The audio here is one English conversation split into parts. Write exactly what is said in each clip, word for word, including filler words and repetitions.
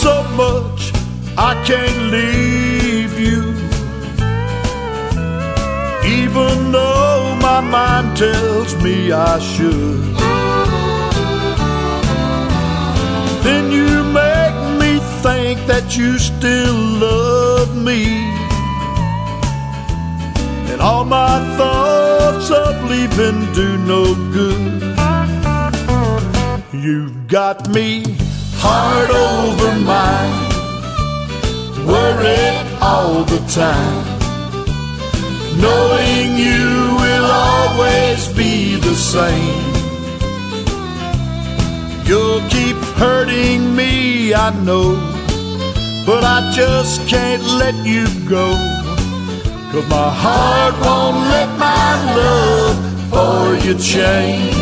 so much I can't leave you, even though my mind tells me I should. Then you make me think that you still love me, and all my thoughts of leaving do no good. You've got me heart over mind, worried all the time, knowing you will always be the same. You'll keep hurting me, I know, but I just can't let you go, 'cause my heart won't let my love for you change.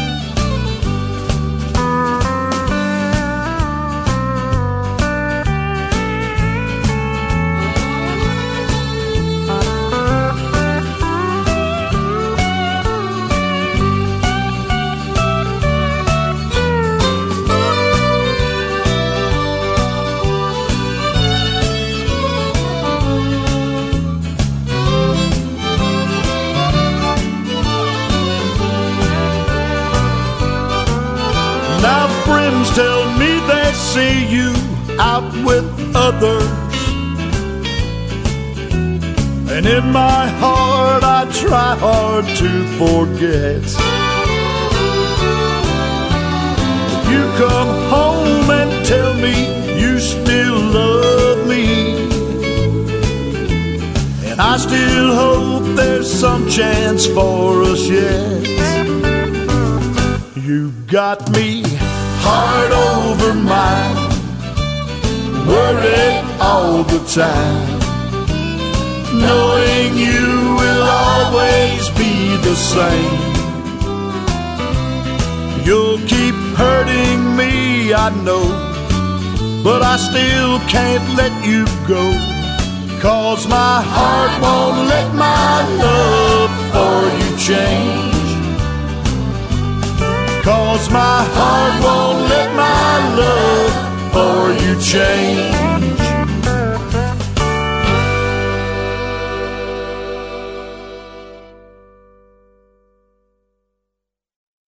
Now friends tell me they see you out with others, and in my heart I try hard to forget. You come home and tell me you still love me, and I still hope there's some chance for us yet. You've got me heart over mind, worried all the time, knowing you will always be the same. You'll keep hurting me, I know, but I still can't let you go, 'cause my heart won't let my love for you change. 'Cause my heart won't let my love for you change.